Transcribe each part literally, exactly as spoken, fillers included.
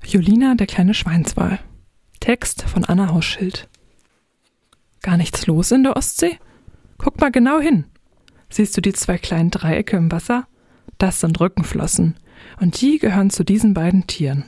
Julina, der kleine Schweinswal. Text von Anna Hausschild. Gar nichts los in der Ostsee? Guck mal genau hin. Siehst du die zwei kleinen Dreiecke im Wasser? Das sind Rückenflossen und die gehören zu diesen beiden Tieren.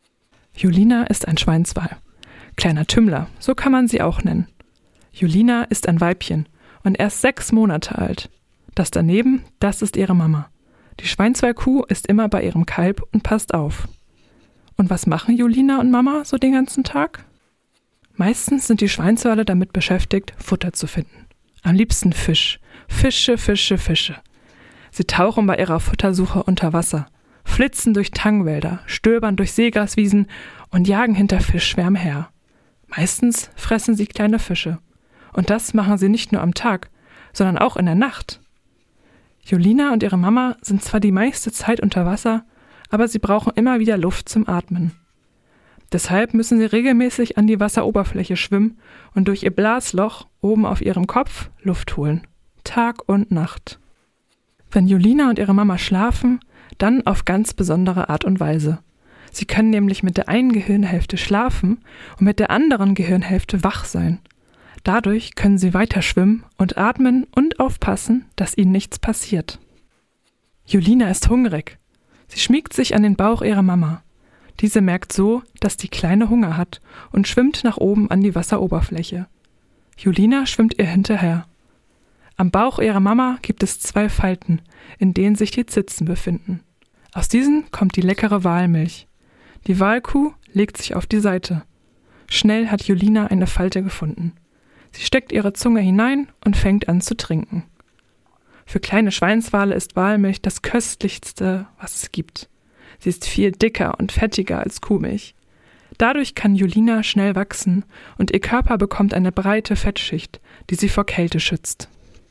Julina ist ein Schweinswal. Kleiner Tümmler, so kann man sie auch nennen. Julina ist ein Weibchen und erst sechs Monate alt. Das daneben, das ist ihre Mama. Die Schweinswalkuh ist immer bei ihrem Kalb und passt auf. Und was machen Julina und Mama so den ganzen Tag? Meistens sind die Schweinswale damit beschäftigt, Futter zu finden. Am liebsten Fisch. Fische, Fische, Fische. Sie tauchen bei ihrer Futtersuche unter Wasser, flitzen durch Tangwälder, stöbern durch Seegraswiesen und jagen hinter Fischschwärmen her. Meistens fressen sie kleine Fische. Und das machen sie nicht nur am Tag, sondern auch in der Nacht. Julina und ihre Mama sind zwar die meiste Zeit unter Wasser, aber sie brauchen immer wieder Luft zum Atmen. Deshalb müssen sie regelmäßig an die Wasseroberfläche schwimmen und durch ihr Blasloch oben auf ihrem Kopf Luft holen. Tag und Nacht. Wenn Julina und ihre Mama schlafen, dann auf ganz besondere Art und Weise. Sie können nämlich mit der einen Gehirnhälfte schlafen und mit der anderen Gehirnhälfte wach sein. Dadurch können sie weiter schwimmen und atmen und aufpassen, dass ihnen nichts passiert. Julina ist hungrig. Sie schmiegt sich an den Bauch ihrer Mama. Diese merkt so, dass die Kleine Hunger hat und schwimmt nach oben an die Wasseroberfläche. Julina schwimmt ihr hinterher. Am Bauch ihrer Mama gibt es zwei Falten, in denen sich die Zitzen befinden. Aus diesen kommt die leckere Walmilch. Die Walkuh legt sich auf die Seite. Schnell hat Julina eine Falte gefunden. Sie steckt ihre Zunge hinein und fängt an zu trinken. Für kleine Schweinswale ist Walmilch das Köstlichste, was es gibt. Sie ist viel dicker und fettiger als Kuhmilch. Dadurch kann Julina schnell wachsen und ihr Körper bekommt eine breite Fettschicht, die sie vor Kälte schützt.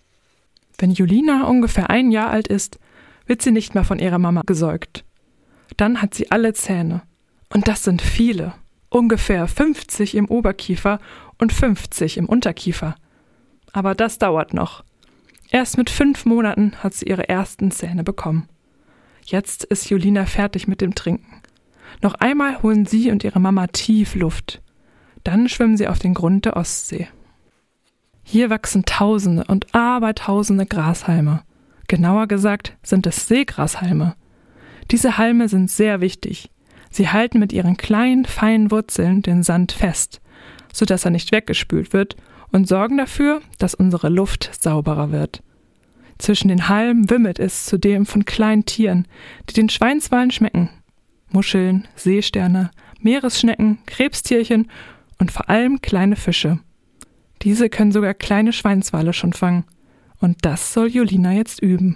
Wenn Julina ungefähr ein Jahr alt ist, wird sie nicht mehr von ihrer Mama gesäugt. Dann hat sie alle Zähne. Und das sind viele. Ungefähr fünfzig im Oberkiefer und fünfzig im Unterkiefer. Aber das dauert noch. Erst mit fünf Monaten hat sie ihre ersten Zähne bekommen. Jetzt ist Julina fertig mit dem Trinken. Noch einmal holen sie und ihre Mama tief Luft. Dann schwimmen sie auf den Grund der Ostsee. Hier wachsen Tausende und Abertausende Grashalme. Genauer gesagt sind es Seegrashalme. Diese Halme sind sehr wichtig. Sie halten mit ihren kleinen, feinen Wurzeln den Sand fest, sodass er nicht weggespült wird und sorgen dafür, dass unsere Luft sauberer wird. Zwischen den Halmen wimmelt es zudem von kleinen Tieren, die den Schweinswalen schmecken. Muscheln, Seesterne, Meeresschnecken, Krebstierchen und vor allem kleine Fische. Diese können sogar kleine Schweinswale schon fangen. Und das soll Julina jetzt üben.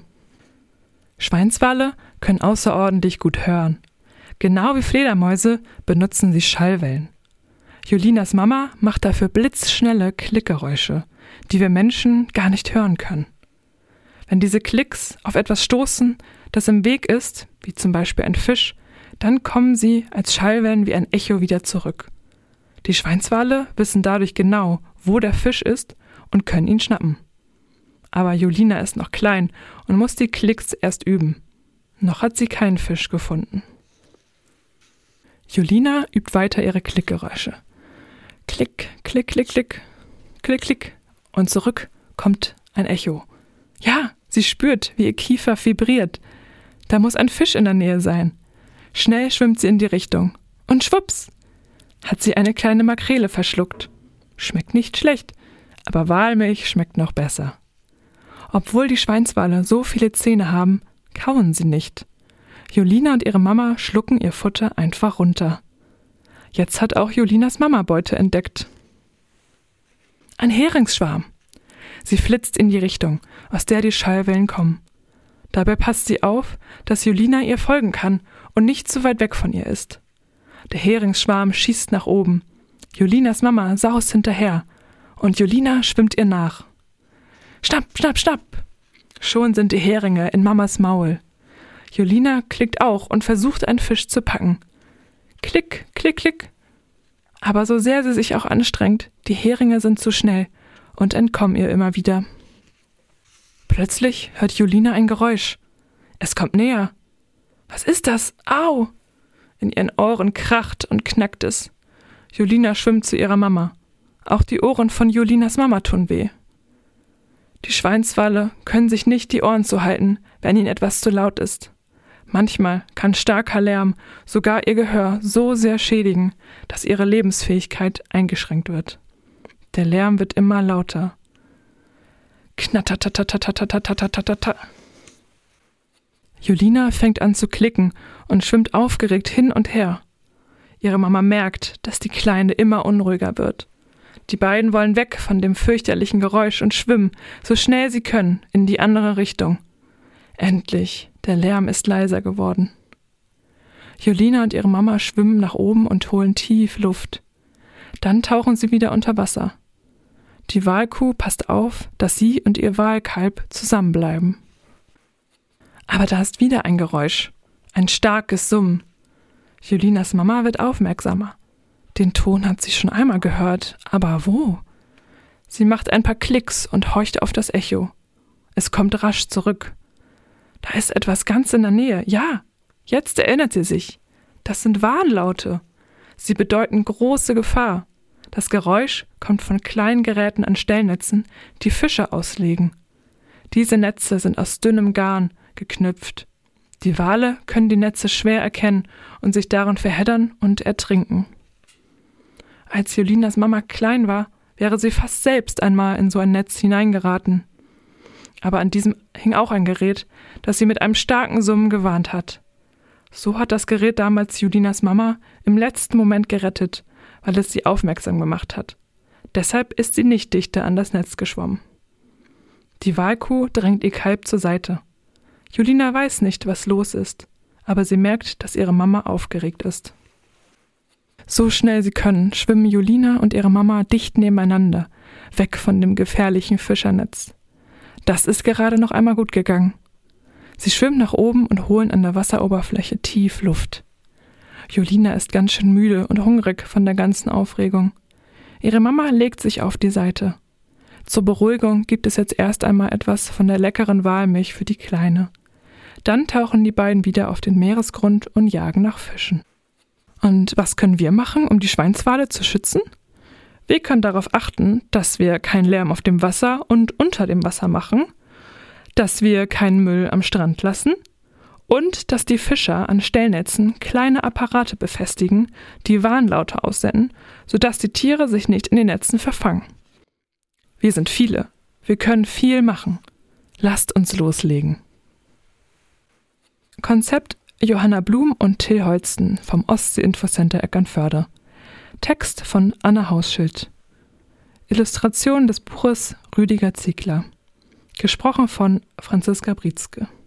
Schweinswale können außerordentlich gut hören. Genau wie Fledermäuse benutzen sie Schallwellen. Julinas Mama macht dafür blitzschnelle Klickgeräusche, die wir Menschen gar nicht hören können. Wenn diese Klicks auf etwas stoßen, das im Weg ist, wie zum Beispiel ein Fisch, dann kommen sie als Schallwellen wie ein Echo wieder zurück. Die Schweinswale wissen dadurch genau, wo der Fisch ist und können ihn schnappen. Aber Julina ist noch klein und muss die Klicks erst üben. Noch hat sie keinen Fisch gefunden. Julina übt weiter ihre Klickgeräusche. Klick, klick, klick, klick, klick, klick. Und zurück kommt ein Echo. Ja, sie spürt, wie ihr Kiefer vibriert. Da muss ein Fisch in der Nähe sein. Schnell schwimmt sie in die Richtung. Und schwupps, hat sie eine kleine Makrele verschluckt. Schmeckt nicht schlecht, aber Walmilch schmeckt noch besser. Obwohl die Schweinswale so viele Zähne haben, kauen sie nicht. Julina und ihre Mama schlucken ihr Futter einfach runter. Jetzt hat auch Julinas Mama Beute entdeckt. Ein Heringsschwarm. Sie flitzt in die Richtung, aus der die Schallwellen kommen. Dabei passt sie auf, dass Julina ihr folgen kann und nicht zu weit weg von ihr ist. Der Heringsschwarm schießt nach oben. Julinas Mama saust hinterher und Julina schwimmt ihr nach. Schnapp, schnapp, schnapp! Schon sind die Heringe in Mamas Maul. Julina klickt auch und versucht, einen Fisch zu packen. Klick, klick, klick. Aber so sehr sie sich auch anstrengt, die Heringe sind zu schnell und entkommen ihr immer wieder. Plötzlich hört Julina ein Geräusch. Es kommt näher. Was ist das? Au! In ihren Ohren kracht und knackt es. Julina schwimmt zu ihrer Mama. Auch die Ohren von Julinas Mama tun weh. Die Schweinswale können sich nicht die Ohren zuhalten, wenn ihnen etwas zu laut ist. Manchmal kann starker Lärm sogar ihr Gehör so sehr schädigen, dass ihre Lebensfähigkeit eingeschränkt wird. Der Lärm wird immer lauter. Knattertatatatatatatatata. Julina fängt an zu klicken und schwimmt aufgeregt hin und her. Ihre Mama merkt, dass die Kleine immer unruhiger wird. Die beiden wollen weg von dem fürchterlichen Geräusch und schwimmen, so schnell sie können, in die andere Richtung. Endlich, der Lärm ist leiser geworden. Julina und ihre Mama schwimmen nach oben und holen tief Luft. Dann tauchen sie wieder unter Wasser. Die Walkuh passt auf, dass sie und ihr Walkalb zusammenbleiben. Aber da ist wieder ein Geräusch, ein starkes Summen. Julinas Mama wird aufmerksamer. Den Ton hat sie schon einmal gehört, aber wo? Sie macht ein paar Klicks und horcht auf das Echo. Es kommt rasch zurück. Da ist etwas ganz in der Nähe. Ja, jetzt erinnert sie sich. Das sind Warnlaute. Sie bedeuten große Gefahr. Das Geräusch kommt von kleinen Geräten an Stellnetzen, die Fische auslegen. Diese Netze sind aus dünnem Garn geknüpft. Die Wale können die Netze schwer erkennen und sich darin verheddern und ertrinken. Als Julinas Mama klein war, wäre sie fast selbst einmal in so ein Netz hineingeraten. Aber an diesem hing auch ein Gerät, das sie mit einem starken Summen gewarnt hat. So hat das Gerät damals Julinas Mama im letzten Moment gerettet, weil es sie aufmerksam gemacht hat. Deshalb ist sie nicht dichter an das Netz geschwommen. Die Walkuh drängt ihr Kalb zur Seite. Julina weiß nicht, was los ist, aber sie merkt, dass ihre Mama aufgeregt ist. So schnell sie können, schwimmen Julina und ihre Mama dicht nebeneinander, weg von dem gefährlichen Fischernetz. Das ist gerade noch einmal gut gegangen. Sie schwimmen nach oben und holen an der Wasseroberfläche tief Luft. Julina ist ganz schön müde und hungrig von der ganzen Aufregung. Ihre Mama legt sich auf die Seite. Zur Beruhigung gibt es jetzt erst einmal etwas von der leckeren Walmilch für die Kleine. Dann tauchen die beiden wieder auf den Meeresgrund und jagen nach Fischen. Und was können wir machen, um die Schweinswale zu schützen? Wir können darauf achten, dass wir keinen Lärm auf dem Wasser und unter dem Wasser machen, dass wir keinen Müll am Strand lassen und dass die Fischer an Stellnetzen kleine Apparate befestigen, die Warnlaute aussenden, sodass die Tiere sich nicht in den Netzen verfangen. Wir sind viele. Wir können viel machen. Lasst uns loslegen. Konzept Johanna Blum und Till Holsten vom Ostsee-Infocenter Eckernförde. Text von Anna Hausschild. Illustration des Buches Rüdiger Ziegler. Gesprochen von Franziska Brietzke.